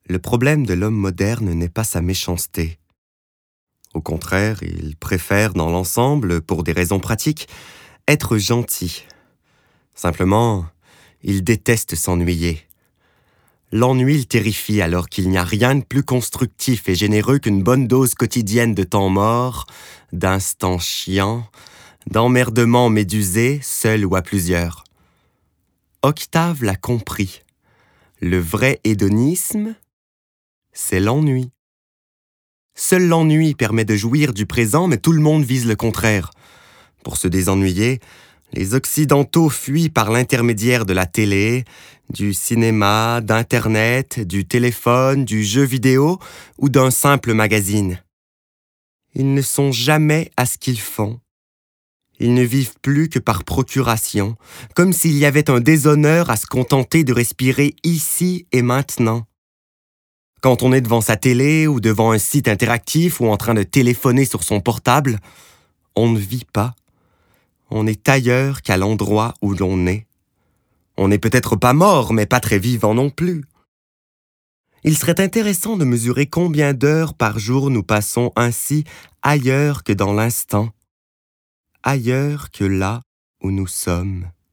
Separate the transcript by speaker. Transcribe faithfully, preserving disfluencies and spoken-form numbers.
Speaker 1: Le problème de l'homme moderne n'est pas sa méchanceté. Au contraire, il préfère dans l'ensemble, pour des raisons pratiques, être gentil. Simplement, il déteste s'ennuyer. L'ennui le terrifie alors qu'il n'y a rien de plus constructif et généreux qu'une bonne dose quotidienne de temps mort, d'instants chiants, d'emmerdements médusés, seul ou à plusieurs. Octave l'a compris. Le vrai hédonisme, c'est l'ennui. Seul l'ennui permet de jouir du présent, mais tout le monde vise le contraire. Pour se désennuyer, les Occidentaux fuient par l'intermédiaire de la télé, du cinéma, d'Internet, du téléphone, du jeu vidéo ou d'un simple magazine. Ils ne sont jamais à ce qu'ils font. Ils ne vivent plus que par procuration, comme s'il y avait un déshonneur à se contenter de respirer ici et maintenant. Quand on est devant sa télé ou devant un site interactif ou en train de téléphoner sur son portable, on ne vit pas. On est ailleurs qu'à l'endroit où l'on est. On n'est peut-être pas mort, mais pas très vivant non plus. Il serait intéressant de mesurer combien d'heures par jour nous passons ainsi ailleurs que dans l'instant, ailleurs que là où nous sommes.